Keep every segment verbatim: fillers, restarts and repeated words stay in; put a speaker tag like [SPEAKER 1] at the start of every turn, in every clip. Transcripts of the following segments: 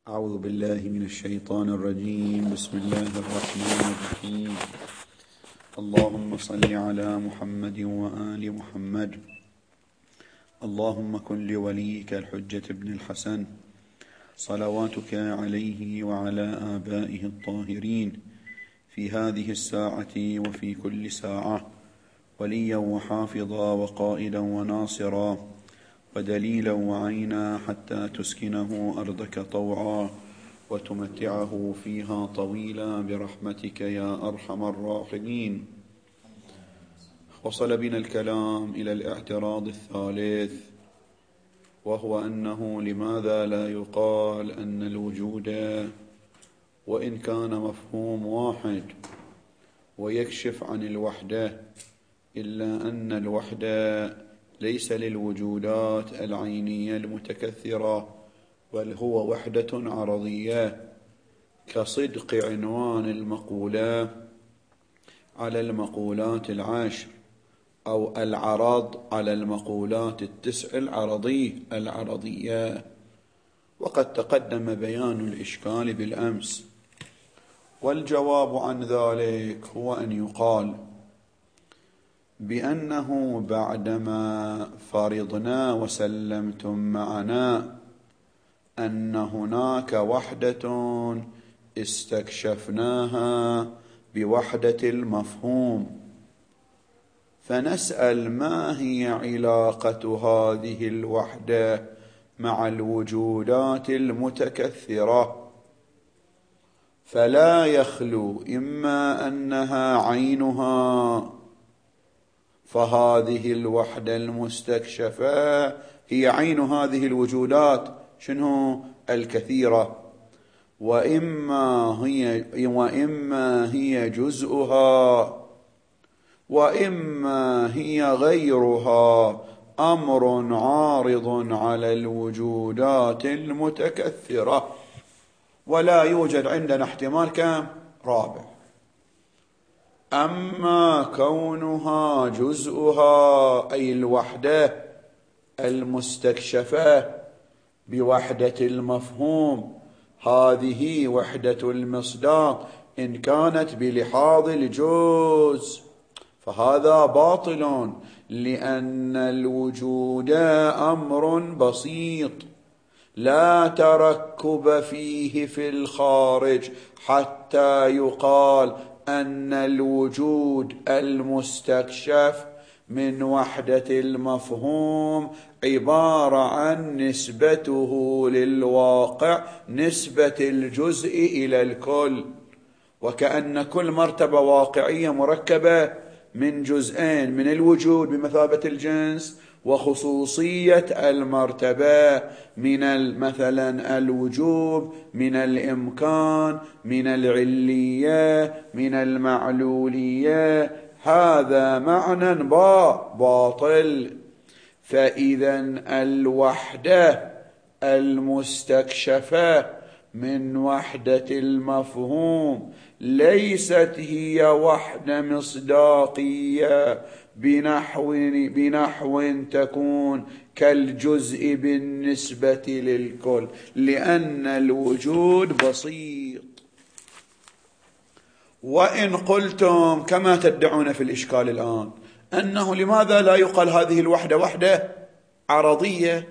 [SPEAKER 1] أعوذ بالله من الشيطان الرجيم. بسم الله الرحمن الرحيم. اللهم صل على محمد وآل محمد. اللهم كن لوليك الحجة ابن الحسن صلواتك عليه وعلى آبائه الطاهرين في هذه الساعة وفي كل ساعة وليا وحافظا وقائدا وناصرا ودليلا وعينا حتى تسكنه أرضك طوعا وتمتعه فيها طويلا برحمتك يا أرحم الراحمين. وصل بنا الكلام إلى الاعتراض الثالث، وهو أنه لماذا لا يقال أن الوجود وإن كان مفهوم واحد ويكشف عن الوحدة، إلا أن الوحدة ليس للوجودات العينية المتكثرة، بل هو وحدة عرضية كصدق عنوان المقولة على المقولات العشر، أو العرض على المقولات التسع العرضي العرضية. وقد تقدم بيان الإشكال بالأمس، والجواب عن ذلك هو أن يقال بأنه بعدما فرضنا وسلمتم معنا أن هناك وحدة استكشفناها بوحدة المفهوم، فنسأل ما هي علاقة هذه الوحدة مع الوجودات المتكثرة؟ فلا يخلو إما أنها عينها، فهذه الوحدة المستكشفة هي عين هذه الوجودات شنو الكثيرة، وإما هي وإما هي جزءها، وإما هي غيرها، أمر عارض على الوجودات المتكثرة. ولا يوجد عندنا احتمال كم؟ رابع. أما كونها جزءها أي الوحدة المستكشفة بوحدة المفهوم، هذه وحدة المصداق إن كانت بلحاظ الجزء فهذا باطل، لأن الوجود أمر بسيط لا تركب فيه في الخارج حتى يقال أن الوجود المستكشف من وحدة المفهوم عبارة عن نسبته للواقع نسبة الجزء إلى الكل، وكأن كل مرتبة واقعية مركبة من جزئين، من الوجود بمثابة الجنس، وخصوصية المرتبة من مثلا الوجوب، من الإمكان، من العلية، من المعلولية. هذا معنى باطل. فإذا الوحدة المستكشفة من وحدة المفهوم ليست هي وحدة مصداقية بنحو, بنحو تكون كالجزء بالنسبة للكل، لأن الوجود بسيط. وإن قلتم كما تدعون في الإشكال الآن أنه لماذا لا يقال هذه الوحدة وحدة عرضية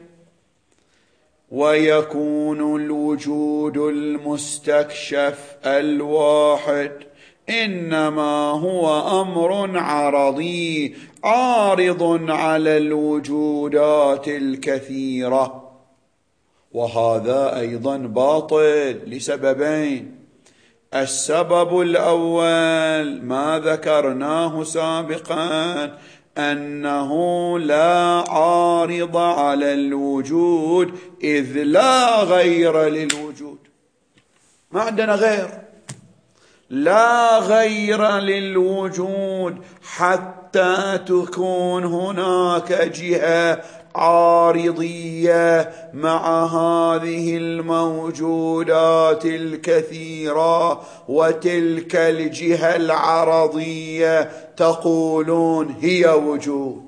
[SPEAKER 1] ويكون الوجود المستكشف الواحد إنما هو أمر عرضي عارض على الوجودات الكثيرة؟ وهذا أيضا باطل لسببين. السبب الأول ما ذكرناه سابقا، أنه لا عارض على الوجود، إذ لا غير للوجود. ما عندنا غير، لا غير للوجود حتى تكون هناك جهة عارضية مع هذه الموجودات الكثيرة، وتلك الجهة العرضية تقولون هي وجود.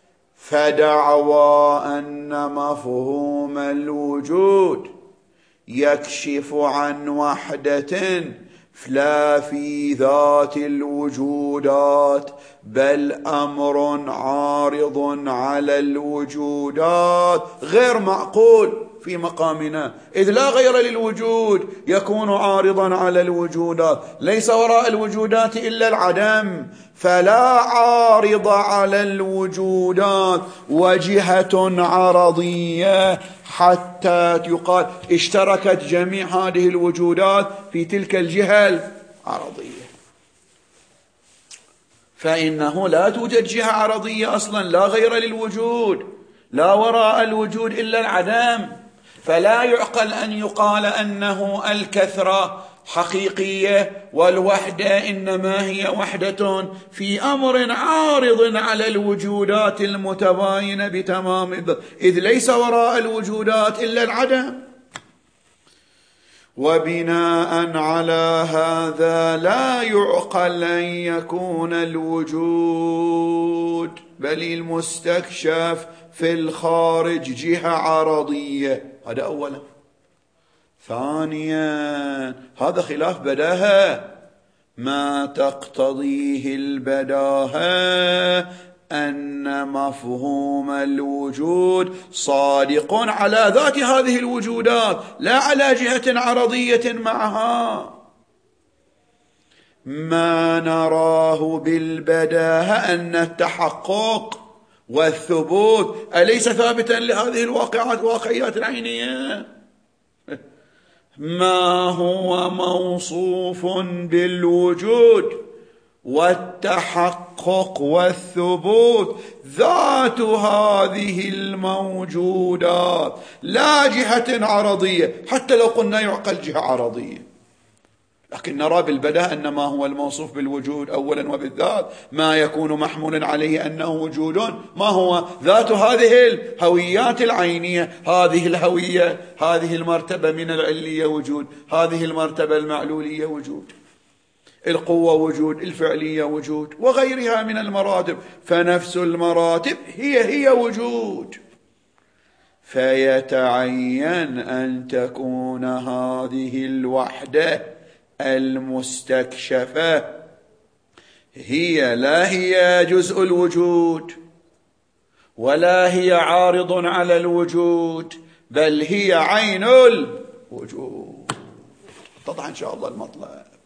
[SPEAKER 1] فدعوى أن مفهوم الوجود يكشف عن وحدة لا في ذات الوجودات، بل أمر عارض على الوجودات غير معقول في مقامنا، إذ لا غير للوجود يكون عارضا على الوجودات، ليس وراء الوجودات إلا العدم، فلا عارض على الوجودات وجهة عرضية حتى يقال اشتركت جميع هذه الوجودات في تلك الجهة العرضية. فإنه لا توجد جهة عرضية أصلا، لا غير للوجود، لا وراء الوجود إلا العدم، فلا يعقل أن يقال أنه الكثرة حقيقية والوحدة إنما هي وحدة في أمر عارض على الوجودات المتباينة بتمام، إذ ليس وراء الوجودات إلا العدم. وبناء على هذا لا يعقل أن يكون الوجود بل المستكشف في الخارج جهة عرضية. هذا أولا. ثانيا هذا خلاف بداهة، ما تقتضيه البداهة أن مفهوم الوجود صادق على ذات هذه الوجودات لا على جهة عرضية معها. ما نراه بالبداهة أن التحقق والثبوت أليس ثابتا لهذه الواقعات واقعيات العينية؟ ما هو موصوف بالوجود والتحقق والثبوت ذات هذه الموجودات لا جهة عرضية، حتى لو قلنا يعقل جهة عرضية، لكن نرى بالبداهة أن ما هو الموصوف بالوجود أولا وبالذات ما يكون محمولا عليه أنه وجود، ما هو ذات هذه الهويات العينية، هذه الهوية، هذه المرتبة من العلية وجود، هذه المرتبة المعلولية وجود، القوة وجود، الفعلية وجود، وغيرها من المراتب، فنفس المراتب هي هي وجود. فيتعين أن تكون هذه الوحدة المستكشفة هي لا هي جزء الوجود ولا هي عارض على الوجود، بل هي عين الوجود. اتضح إن شاء الله المطلب.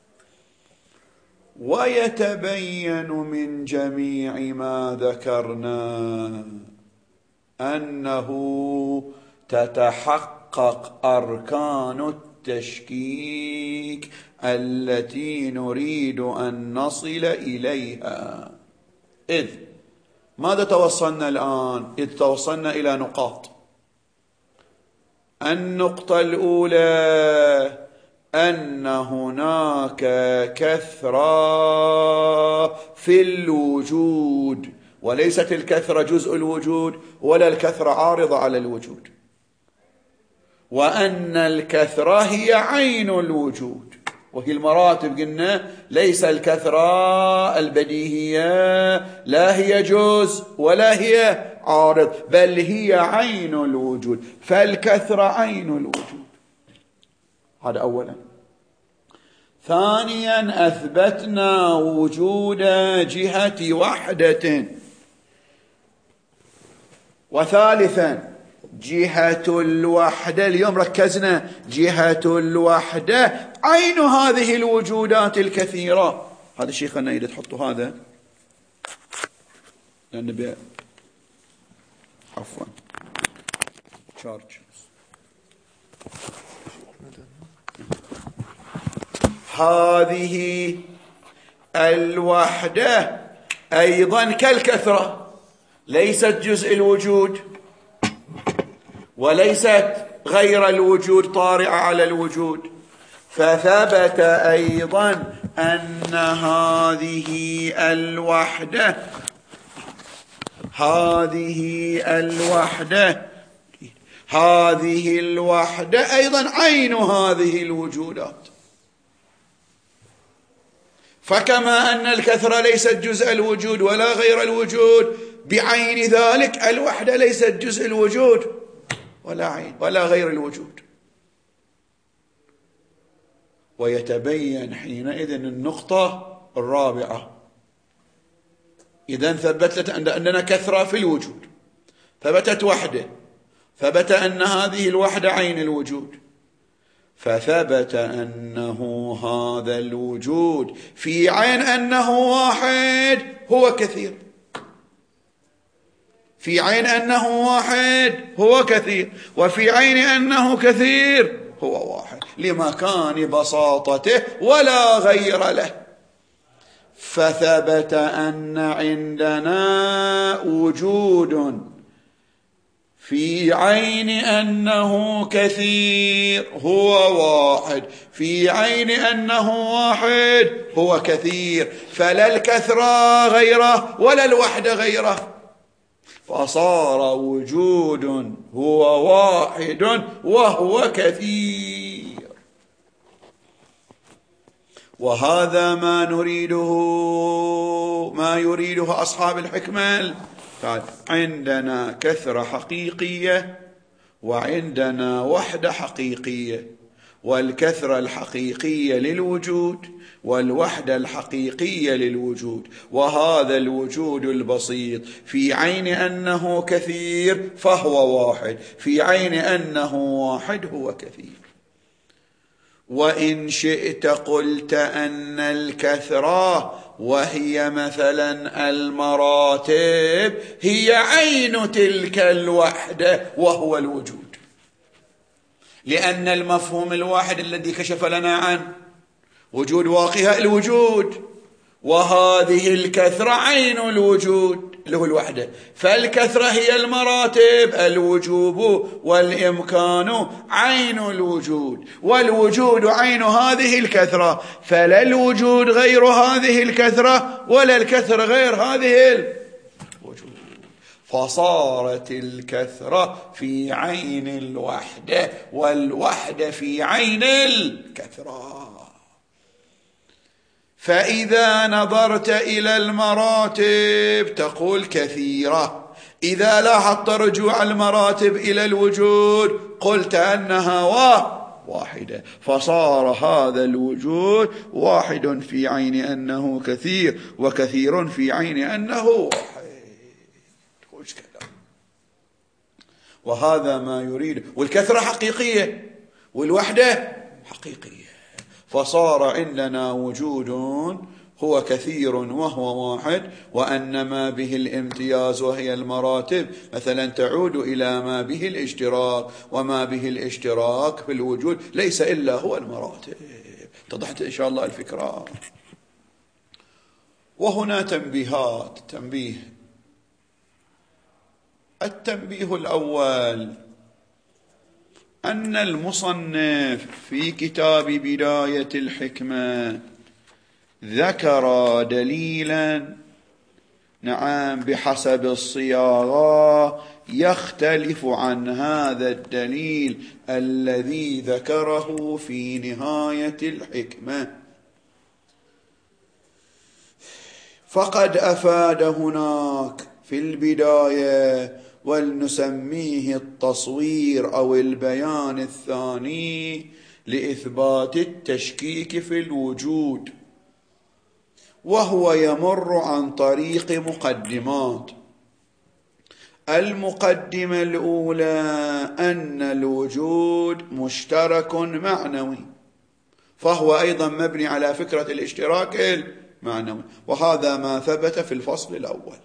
[SPEAKER 1] ويتبين من جميع ما ذكرنا أنه تتحقق أركان التشكيك التي نريد أن نصل إليها. إذ ماذا توصلنا الآن؟ إذ توصلنا إلى نقاط. النقطة الأولى أن هناك كثرة في الوجود، وليست الكثرة جزء الوجود ولا الكثرة عارضة على الوجود، وأن الكثرة هي عين الوجود، وهي المراتب. قلنا ليس الكثرة البديهية لا هي جزء ولا هي عارض، بل هي عين الوجود، فالكثرة عين الوجود. هذا أولا. ثانيا أثبتنا وجود جهة وحدة. وثالثا جهة الوحدة، اليوم ركزنا جهة الوحدة عين هذه الوجودات الكثيرة. هذا الشيء خلنا إذا تحطوا هذا لأن بي... عفوا شارج. هذه الوحدة أيضا كالكثرة ليست جزء الوجود وليست غير الوجود طارئة على الوجود، فثبت أيضا أن هذه الوحدة هذه الوحدة هذه الوحدة أيضا عين هذه الوجودات. فكما أن الكثرة ليست جزء الوجود ولا غير الوجود، بعين ذلك الوحدة ليست جزء الوجود ولا عين ولا غير الوجود. ويتبين حينئذ النقطة الرابعة. إذن ثبتت أننا كثرة في الوجود، ثبتت وحدة، ثبت أن هذه الوحدة عين الوجود، فثبت أنه هذا الوجود في عين أنه واحد هو كثير، في عين أنه واحد هو كثير، وفي عين أنه كثير هو واحد، لمكان بساطته ولا غير له. فثبت أن عندنا وجود في عين أنه كثير هو واحد، في عين أنه واحد هو كثير، فلا الكثرة غيره ولا الوحدة غيره، فصار وجود هو واحد وهو كثير. وهذا ما نريده، ما يريده أصحاب الحكمة. عندنا كثرة حقيقية وعندنا وحدة حقيقية، والكثرة الحقيقية للوجود والوحدة الحقيقية للوجود، وهذا الوجود البسيط في عين أنه كثير فهو واحد، في عين أنه واحد هو كثير. وإن شئت قلت أن الكثرة وهي مثلا المراتب هي عين تلك الوحدة وهو الوجود، لأن المفهوم الواحد الذي كشف لنا عن وجود واقعها الوجود، وهذه الكثرة عين الوجود اللي هو الوحدة، فالكثرة هي المراتب، الوجوب والإمكان عين الوجود، والوجود عين هذه الكثرة، فلا الوجود غير هذه الكثرة ولا الكثرة غير هذه الوجود، فصارت الكثرة في عين الوحدة والوحدة في عين الكثرة. فإذا نظرت إلى المراتب تقول كثيرة، إذا لاحظت رجوع المراتب إلى الوجود قلت أنها واحدة، فصار هذا الوجود واحد في عين أنه كثير وكثير في عين أنه واحد. وهذا ما يريد، والكثرة حقيقية والوحدة حقيقية، فصار عندنا وجود هو كثير وهو واحد، وأن ما به الامتياز وهي المراتب مثلا تعود إلى ما به الاشتراك، وما به الاشتراك في الوجود ليس إلا هو المراتب. اتضحت إن شاء الله الفكرة. وهنا تنبيهات. تنبيه التنبيه الأول أن المصنف في كتاب بداية الحكمة ذكر دليلا، نعم، بحسب الصياغة يختلف عن هذا الدليل الذي ذكره في نهاية الحكمة، فقد أفاد هناك في البداية، ولنسميه التصوير أو البيان الثاني، لإثبات التشكيك في الوجود، وهو يمر عن طريق مقدمات. المقدمة الأولى أن الوجود مشترك معنوي، فهو أيضا مبني على فكرة الاشتراك المعنوي، وهذا ما ثبت في الفصل الأول.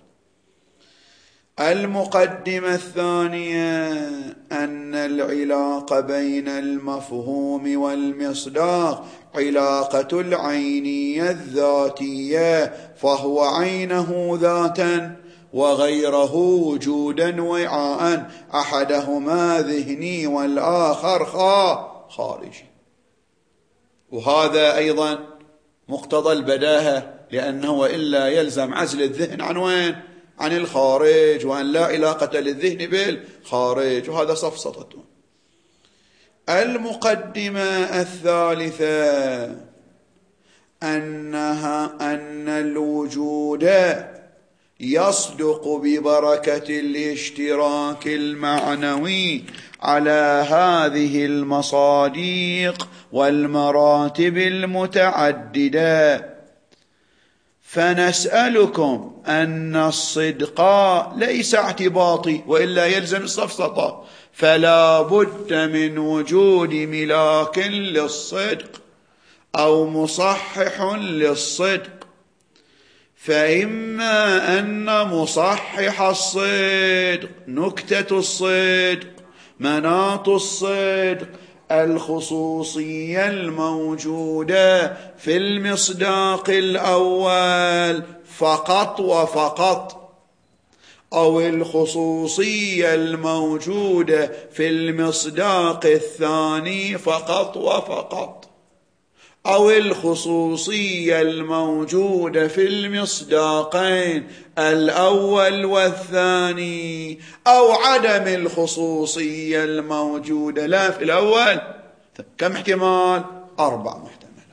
[SPEAKER 1] المقدمة الثانية أن العلاقة بين المفهوم والمصداق علاقة العينية الذاتية، فهو عينه ذاتا وغيره وجودا وعاء، أحدهما ذهني والآخر خارجي. وهذا أيضا مقتضى البداهة، لأنه إلا يلزم عزل الذهن عن وين؟ عن الخارج، وأن لا علاقة للذهن بالخارج، وهذا سفسطة. المقدمة الثالثة أنها أن الوجود يصدق ببركة الاشتراك المعنوي على هذه المصاديق والمراتب المتعددة. فنسألكم أن الصدق ليس اعتباطي، وإلا يلزم السفسطة، فلا بد من وجود ملاك للصدق أو مصحح للصدق. فإما أن مصحح الصدق، نكتة الصدق، مناط الصدق، الخصوصية الموجودة في المصداق الأول فقط وفقط، أو الخصوصية الموجودة في المصداق الثاني فقط وفقط، أو الخصوصية الموجودة في المصداقين الأول والثاني، أو عدم الخصوصية الموجودة لا في الأول. كم احتمال؟ أربع محتملات.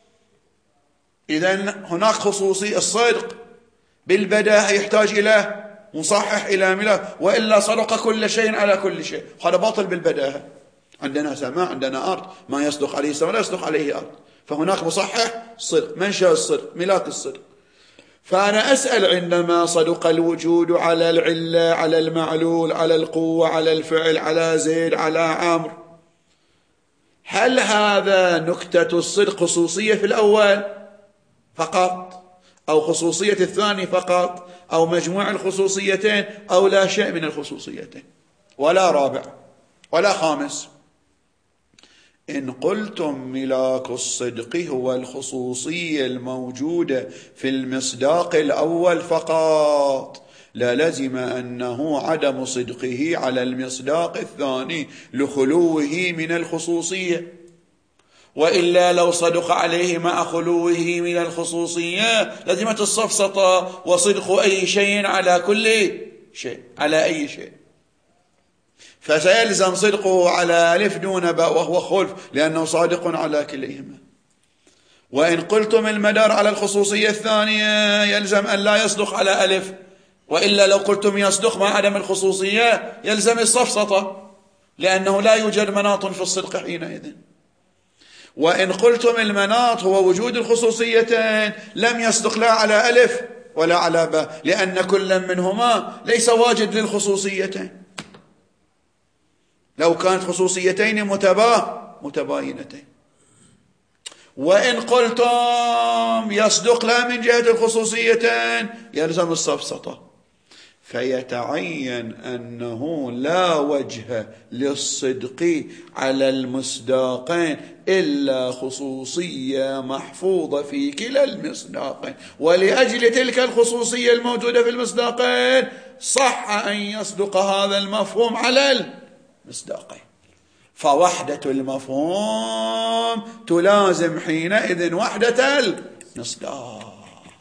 [SPEAKER 1] إذن هناك خصوصية الصدق بالبداهة يحتاج إلى مصحح إلى ملاك، وإلا صدق كل شيء على كل شيء، هذا باطل بالبداهة. عندنا سماء، عندنا أرض، ما يصدق عليه سماء لا يصدق عليه أرض، فهناك مصحح صدق، منشأ الصدق، ملاك الصدق. فأنا أسأل عندما صدق الوجود على العلة، على المعلول، على القوة، على الفعل، على زيد، على عمرو، هل هذا نكتة الصدق خصوصية في الأول فقط، أو خصوصية الثاني فقط، أو مجموع الخصوصيتين، أو لا شيء من الخصوصيتين، ولا رابع ولا خامس؟ إن قلتم ملاك الصدق هو الخصوصية الموجودة في المصداق الأول فقط، للزم أنه عدم صدقه على المصداق الثاني لخلوه من الخصوصية، وإلا لو صدق عليه مع خلوه من الخصوصية لزمت السفسطة وصدق أي شيء على كل شيء، على أي شيء، فسيلزم صدقه على ألف دون باء وهو خلف، لأنه صادق على كليهما. وإن قلتم المدار على الخصوصية الثانية يلزم أن لا يصدق على ألف، وإلا لو قلتم يصدق مع عدم الخصوصية يلزم السفسطة، لأنه لا يوجد مناط في الصدق حينئذ. وإن قلتم المناط هو وجود الخصوصيتين لم يصدق لا على ألف ولا على باء، لأن كل منهما ليس واجد للخصوصيتين، لو كانت خصوصيتين متبا متباينتين. وإن قلتم يصدق لا من جهة الخصوصيتين يلزم السفسطة، فيتعين أنه لا وجه للصدق على المصداقين إلا خصوصية محفوظة في كلا المصداقين، ولأجل تلك الخصوصية الموجودة في المصداقين صح أن يصدق هذا المفهوم على المصداقين، فوحدة المفهوم تلازم حينئذ وحدة المصداق.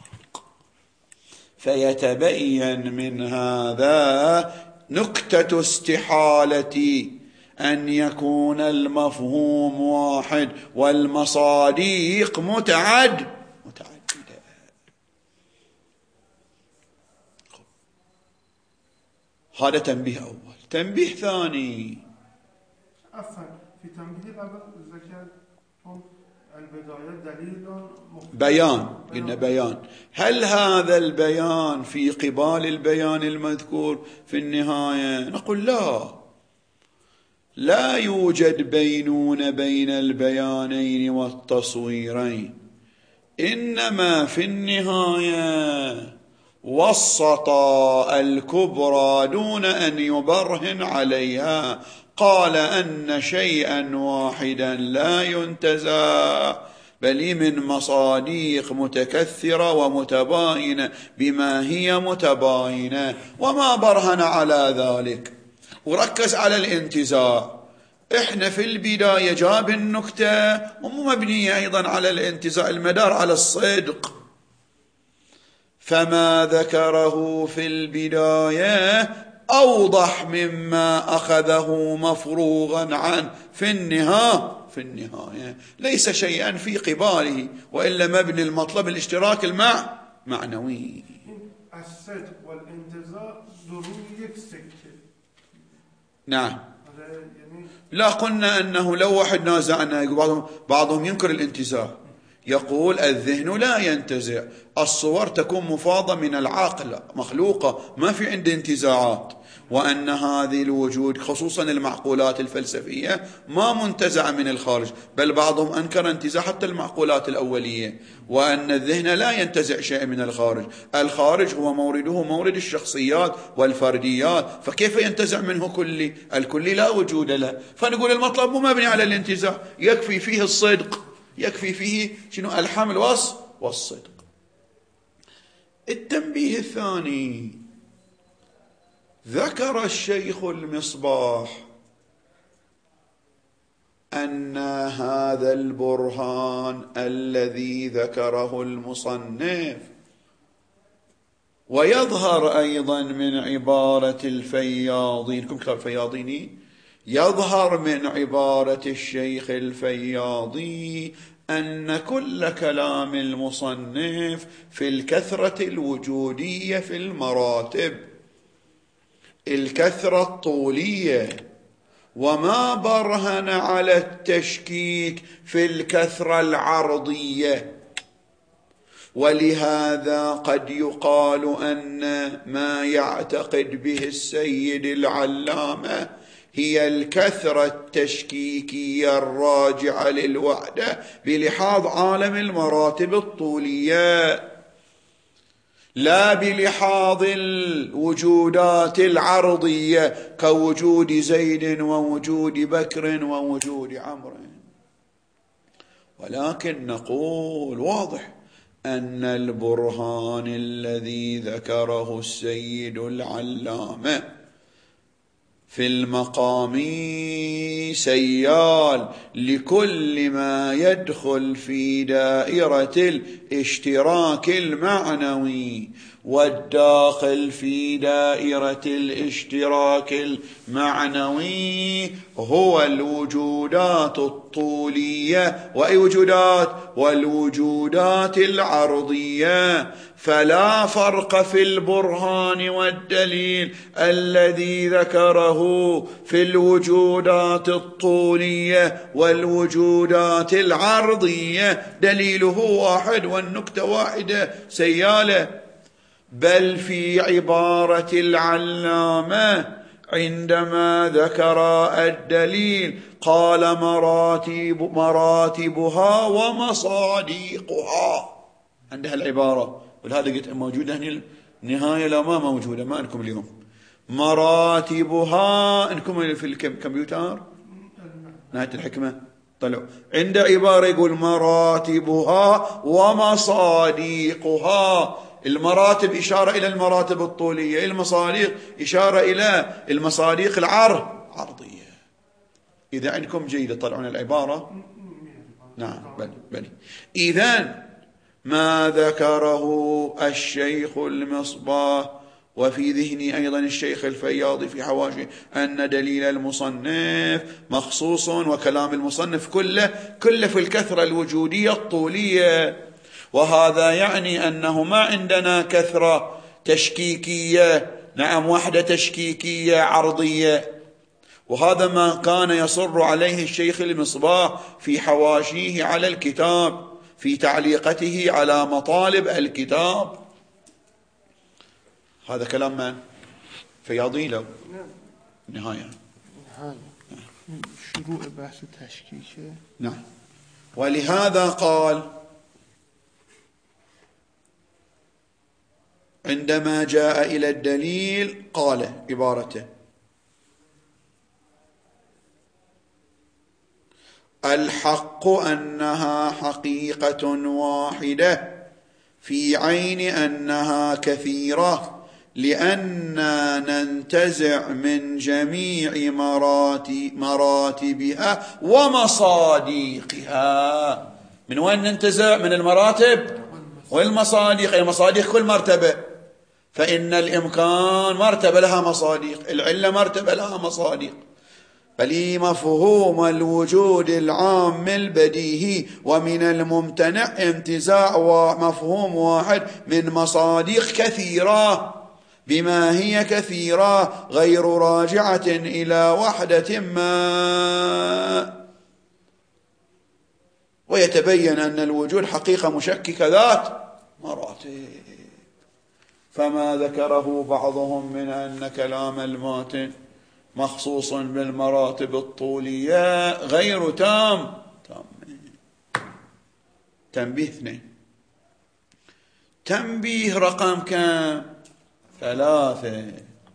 [SPEAKER 1] فيتبين من هذا نكتة استحالة أن يكون المفهوم واحد والمصاديق متعد متعددة. هذا تنبيه أول. تنبيه ثاني،
[SPEAKER 2] أصلا في تنبيه الأول ذكرتم البداية دليل
[SPEAKER 1] بيان، قلنا بيان. هل هذا البيان في قبال البيان المذكور في النهاية؟ نقول لا، لا يوجد بينون بين البيانين والتصويرين، إنما في النهاية وسط الكبرى دون أن يبرهن عليها، قال أن شيئا واحدا لا ينتزع بل من مصاديق متكثرة ومتباينة بما هي متباينة، وما برهن على ذلك وركز على الانتزاع. احنا في البداية جاب النكتة ومو مبنية أيضا على الانتزاع، المدار على الصدق، فما ذكره في البداية أوضح مما أخذه مفروغا عنه في النهاية. في النهاية ليس شيئا في قباله، وإلا مبني المطلب الاشتراك المع معنوي.
[SPEAKER 2] الصدق والانتزاع ضروري يكسك.
[SPEAKER 1] نعم. لا، قلنا أنه لو واحد نازعنا يقول بعضهم, بعضهم ينكر الانتزاع، يقول الذهن لا ينتزع، الصور تكون مفاضة من العقل مخلوقة ما في عنده انتزاعات، وأن هذه الوجود خصوصا المعقولات الفلسفية ما منتزع من الخارج، بل بعضهم أنكر انتزاع حتى المعقولات الأولية، وأن الذهن لا ينتزع شيء من الخارج، الخارج هو مورده مورد الشخصيات والفرديات، فكيف ينتزع منه كلي؟ الكلي لا وجود له، فنقول المطلب مو مبني على الانتزاع، يكفي فيه الصدق، يكفي فيه شنو؟ الحمل والصدق. التنبيه الثاني، ذكر الشيخ المصباح أن هذا البرهان الذي ذكره المصنف، ويظهر أيضا من عبارة الفياضين، كم كتاب الفياضيني، يظهر من عبارة الشيخ الفياضي أن كل كلام المصنف في الكثرة الوجودية في المراتب، الكثرة الطولية، وما برهن على التشكيك في الكثرة العرضية. ولهذا قد يقال أن ما يعتقد به السيد العلامة هي الكثرة التشكيكية الراجعة للوحدة بلحاظ عالم المراتب الطولية، لا بلحاظ الوجودات العرضية كوجود زيد ووجود بكر ووجود عمرو. ولكن نقول واضح أن البرهان الذي ذكره السيد العلامة في المقام سيال لكل ما يدخل في دائرة الاشتراك المعنوي، والداخل في دائرة الاشتراك المعنوي هو الوجودات الطولية، وأي وجودات؟ والوجودات العرضية. فلا فرق في البرهان والدليل الذي ذكره في الوجودات الطولية والوجودات العرضية، دليله واحد والنكتة واحدة سيالة. بل في عبارة العلامة عندما ذكر الدليل قال مراتب مراتبها ومصاديقها، عندها العبارة، ولهذا قلت موجودة هنا النهاية، لا ما موجودة، ما عندكم اليوم مراتبها، عندكم في الكمبيوتر نهاية الحكمة طلعوا عند عبارة يقول مراتبها ومصاديقها. المراتب إشارة إلى المراتب الطولية، المصاديق إشارة إلى المصاديق العرضية. إذا عندكم جيدة طلعون العبارة. نعم بل بل إذن ما ذكره الشيخ المصباح وفي ذهني أيضا الشيخ الفياضي في حواشي أن دليل المصنف مخصوص، وكلام المصنف كله كله في الكثرة الوجودية الطولية، وهذا يعني أنه ما عندنا كثرة تشكيكية، نعم وحدة تشكيكية عرضية. وهذا ما كان يصر عليه الشيخ المصباح في حواشيه على الكتاب، في تعليقته على مطالب الكتاب. هذا كلام من؟ فياضي له نهاية
[SPEAKER 2] شروع بحث تشكيكه.
[SPEAKER 1] نعم. ولهذا قال عندما جاء إلى الدليل قال عبارته الحق أنها حقيقة واحدة في عين أنها كثيرة، لأننا ننتزع من جميع مراتبها ومصاديقها. من وين ننتزع؟ من المراتب والمصاديق. المصاديق كل مرتبة، فإن الإمكان مرتبة لها مصاديق، العلة مرتبة لها مصاديق. بل مفهوم الوجود العام البديهي ومن الممتنع انتزاع مفهوم واحد من مصاديق كثيرة، بما هي كثيرة غير راجعة إلى وحدة ما. ويتبين أن الوجود حقيقة مشككة ذات مراتب. فما ذكره بعضهم من أن كلام الماتن مخصوص بالمراتب الطولية غير تام. تام. تنبيه اثنين. تنبيه رقم كم؟ ثلاثة.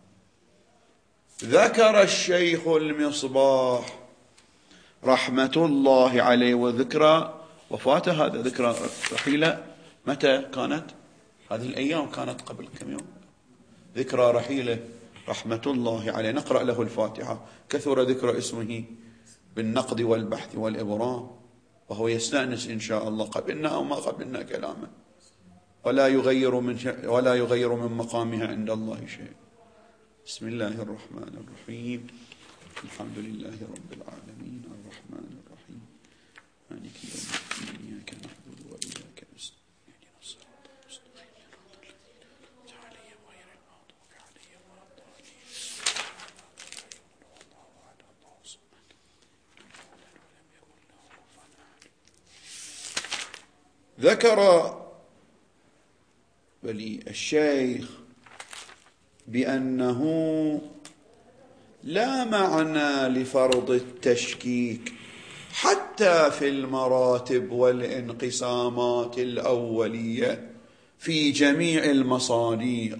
[SPEAKER 1] ذكر الشيخ المصباح رحمة الله عليه وذكرى وفاته، هذا ذكرى رحيلة متى كانت؟ هذه الأيام كانت قبل كم يوم. ذكرى رحيلة رحمة الله عليه. نقرأ له الفاتحة. كثر ذكر اسمه بالنقد والبحث والإبرام، وهو يستأنس إن شاء الله قبلنا أو ما قبلنا كلامه، ولا يغير من ش... ولا يغير من مقامها عند الله شيء. بسم الله الرحمن الرحيم. الحمد لله رب العالمين الرحمن الرحيم مالك يوم الدين إياك نعبد وإياك نستعين اهدنا الصراط المستقيم صراط عليهم غير المغضوب عليهم ولا الضالين. الله أحد الله الصمد لم يكن له كفوا أحد. ذكر ولي الشيخ بأنه لا معنى لفرض التشكيك حتى في المراتب والانقسامات الأولية في جميع المصادق،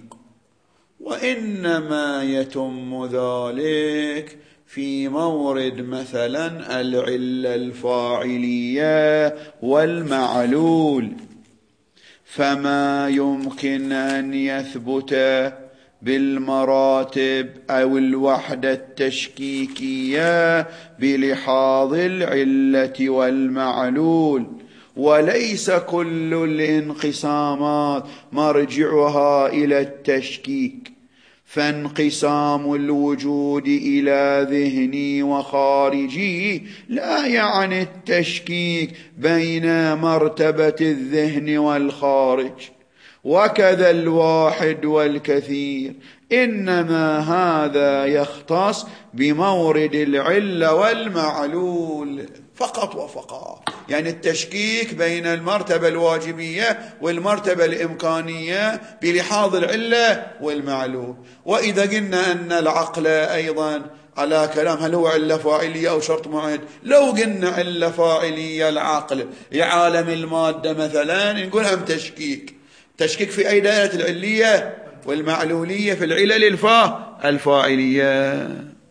[SPEAKER 1] وإنما يتم ذلك في مورد مثلا العلة الفاعلية والمعلول. فما يمكن أن يثبت بالمراتب أو الوحدة التشكيكية بلحاظ العلة والمعلول، وليس كل الانقسامات مرجعها إلى التشكيك. فانقسام الوجود إلى ذهني وخارجي لا يعني التشكيك بين مرتبة الذهن والخارج، وكذا الواحد والكثير، إنما هذا يختص بمورد العلة والمعلول فقط وفقط. يعني التشكيك بين المرتبة الواجبية والمرتبة الإمكانية بلحاظ العلة والمعلول. وإذا قلنا أن العقل أيضا على كلام هل هو علة فاعلية أو شرط معد، لو قلنا علة فاعلية العقل عالم المادة مثلا نقول هم تشكيك. تشكيك في أي دائرة؟ العلية والمعلولية في العلل الفا الفاعلية.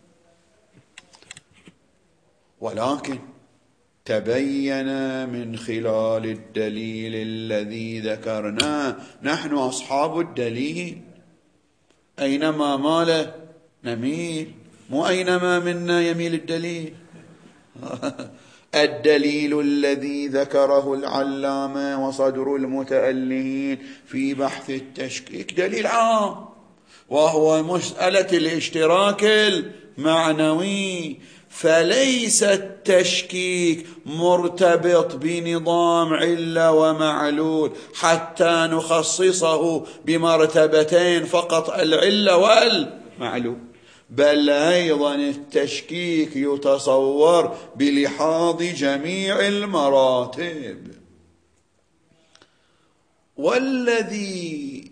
[SPEAKER 1] ولكن تبين من خلال الدليل الذي ذكرناه، نحن أصحاب الدليل أينما مال نميل، مو أينما منا يميل الدليل. الدليل الذي ذكره العلامة وصدر المتألهين في بحث التشكيك دليل عام، وهو مسألة الاشتراك المعنوي. فليس التشكيك مرتبط بنظام علة ومعلول حتى نخصصه بمرتبتين فقط، العلة والمعلول، بل أيضا التشكيك يتصور بلحاظ جميع المراتب. والذي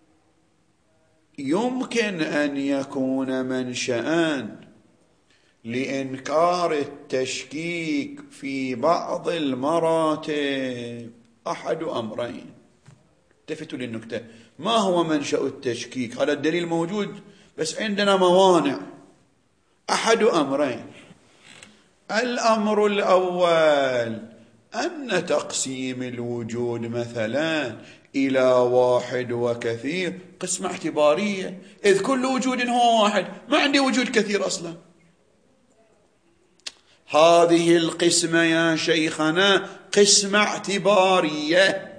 [SPEAKER 1] يمكن أن يكون منشأً لإنكار التشكيك في بعض المراتب أحد أمرين. التفتوا للنكتة، ما هو منشأ التشكيك؟ هذا الدليل موجود بس عندنا موانع. أحد أمرين. الأمر الأول أن تقسيم الوجود مثلا إلى واحد وكثير قسمة اعتبارية، إذ كل وجود هو واحد، ما عندي وجود كثير أصلا. هذه القسمة يا شيخنا قسمة اعتبارية،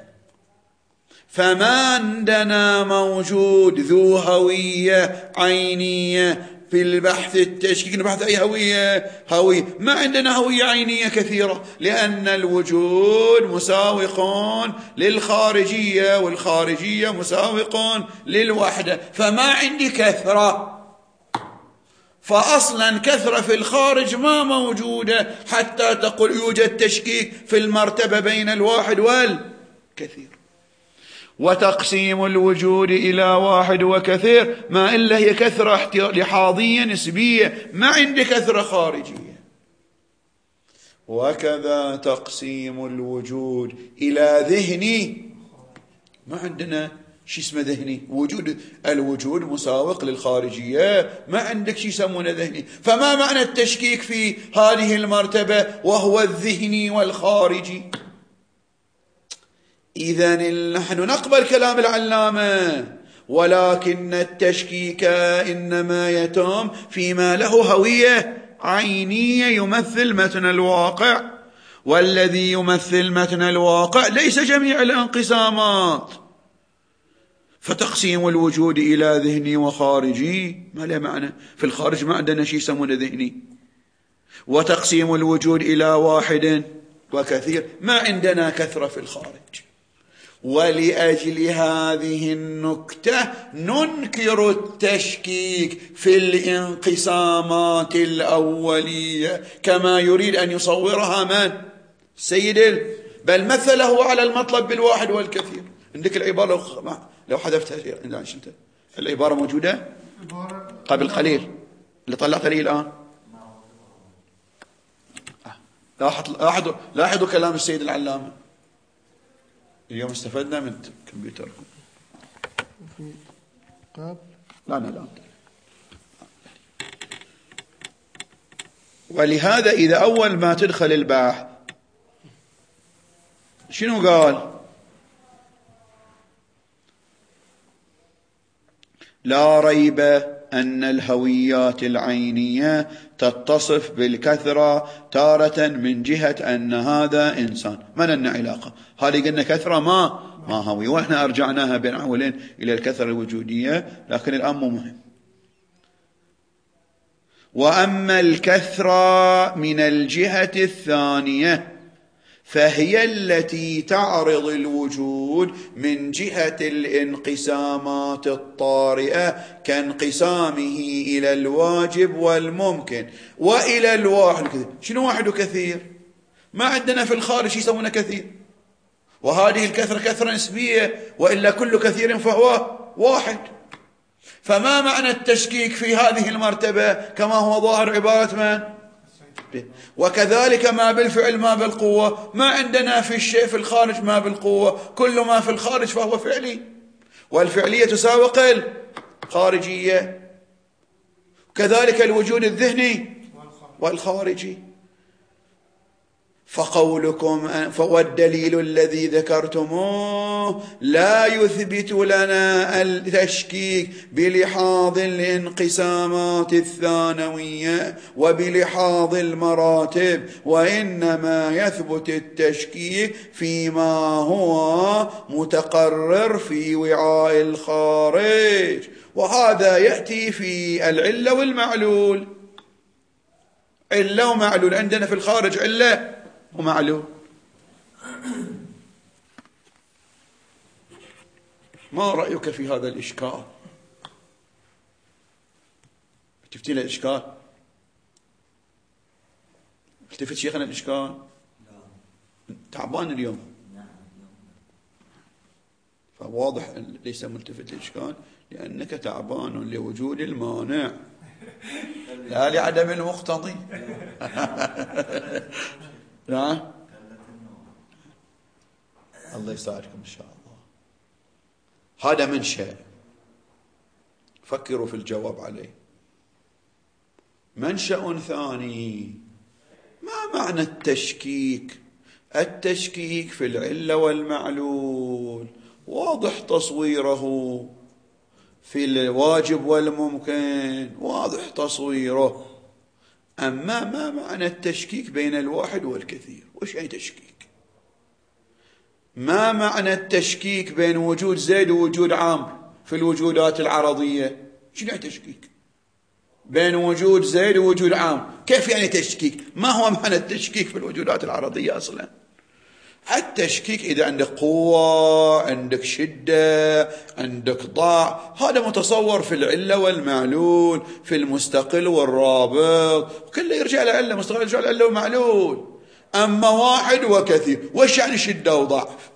[SPEAKER 1] فما عندنا موجود ذو هوية عينية في البحث التشكيك نبحث أي هوية هوية ما عندنا هوية عينية كثيرة لأن الوجود مساوق للخارجية والخارجية مساوق للوحدة فما عندي كثرة فأصلا كثرة في الخارج ما موجودة حتى تقول يوجد تشكيك في المرتبة بين الواحد والكثير. وتقسيم الوجود إلى واحد وكثير ما إلا هي كثرة لحاظية نسبية ما عندي كثرة خارجية. وكذا تقسيم الوجود إلى ذهني ما عندنا شيء اسمه ذهني وجود الوجود مساوق للخارجية ما عندك شيء يسمونه ذهني فما معنى التشكيك في هذه المرتبة وهو الذهني والخارجي. إذن نحن نقبل كلام العلامة ولكن التشكيك إنما يتم فيما له هوية عينية يمثل متن الواقع والذي يمثل متن الواقع ليس جميع الانقسامات. فتقسيم الوجود إلى ذهني وخارجي ما له معنى في الخارج ما عندنا شيء يسمونه ذهني وتقسيم الوجود إلى واحد وكثير ما عندنا كثرة في الخارج. ولأجل هذه النكتة ننكر التشكيك في الانقسامات الأولية كما يريد أن يصورها من سيد بل مثله على المطلب بالواحد والكثير. عندك العبارة لو, لو حذفتها انت العبارة موجودة قبل قليل اللي طلعت لي الآن لاحظوا لاحظوا كلام السيد العلامة اليوم استفدنا من كمبيوتركم لا لا لا. ولهذا إذا أول ما تدخل البحث شنو قال لا ريب أن الهويات العينية تتصف بالكثرة تارة من جهة أن هذا إنسان ما لنا علاقة هذه قلنا كثرة ما ما هوية وإحنا أرجعناها بين عولين إلى الكثرة الوجودية لكن الآن مو مهم. وأما الكثرة من الجهة الثانية فهي التي تعرض الوجود من جهة الانقسامات الطارئة كانقسامه إلى الواجب والممكن وإلى الواحد كثير. شنو واحد وكثير ما عندنا في الخارج يسمونه كثير وهذه الكثرة كثرة نسبية وإلا كل كثير فهو واحد. فما معنى التشكيك في هذه المرتبة كما هو ظاهر عبارة من وكذلك ما بالفعل ما بالقوة ما عندنا في الشيء في الخارج ما بالقوة كل ما في الخارج فهو فعلي والفعلية تساوق الخارجية. كذلك الوجود الذهني والخارجي. فقولكم فالدليل الذي ذكرتموه لا يثبت لنا التشكيك بلحاظ الانقسامات الثانوية وبلحاظ المراتب وإنما يثبت التشكيك فيما هو متقرر في وعاء الخارج وهذا يأتي في العلة والمعلول. علة ومعلول عندنا في الخارج علة ومعلول. ما رأيك في هذا الإشكال؟ تفتي له الإشكال؟ التفت شيخنا الإشكال؟ تعبان اليوم فواضح ليس ملتفت الإشكال لأنك تعبان لوجود المانع لا لعدم المقتضي. نعم الله يساعدكم إن شاء الله. هذا منشأ فكروا في الجواب عليه. منشأ ثاني ما معنى التشكيك؟ التشكيك في العلة والمعلول واضح تصويره في الواجب والممكن واضح تصويره. أما ما معنى التشكيك بين الواحد والكثير؟ وش يعني تشكيك؟ ما معنى التشكيك بين وجود زيد ووجود عامر في الوجودات العرضية؟ شنو يعني تشكيك؟ بين وجود زيد ووجود عام. كيف يعني تشكيك؟ ما هو معنى التشكيك في الوجودات العرضية أصلا؟ التشكيك إذا عندك قوة، عندك شدة، عندك ضعف، هذا متصور في العلة والمعلول، في المستقل والرابط، كله يرجع لعلة، مستقل يرجع لعلة ومعلول. أما واحد وكثير، وش يعني شدة وضعف؟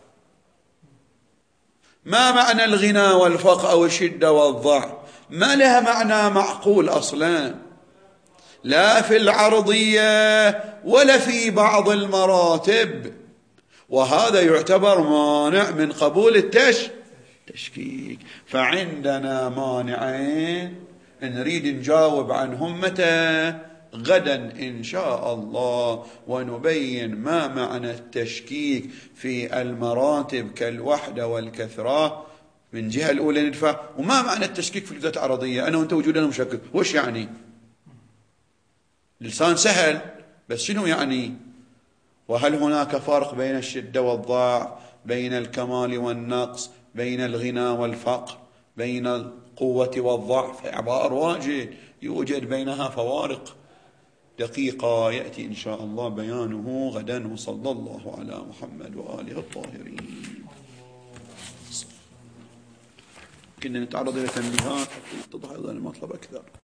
[SPEAKER 1] ما معنى الغنى والفقر أو الشدة والضعف؟ ما لها معنى معقول أصلا، لا في العرضية ولا في بعض المراتب، وهذا يعتبر مانع من قبول التشكيك. فعندنا مانعين نريد نجاوب عنهم متى؟ غدا إن شاء الله، ونبين ما معنى التشكيك في المراتب كالوحدة والكثرة من جهة الأولى ندفع، وما معنى التشكيك في الوجودات العرضية. أنا وأنت وجودنا مشكك، وش يعني؟ لسان سهل، بس شنو يعني؟ وهل هناك فرق بين الشدة والضعف، بين الكمال والنقص، بين الغنى والفقر، بين القوة والضعف؟ عبارة واجد يوجد بينها فوارق دقيقة يأتي إن شاء الله بيانه غدا. وصلى الله على محمد وآله الطاهرين. كنا نتعرض إلى تنبيهات تتضح أيضا المطلب أكثر.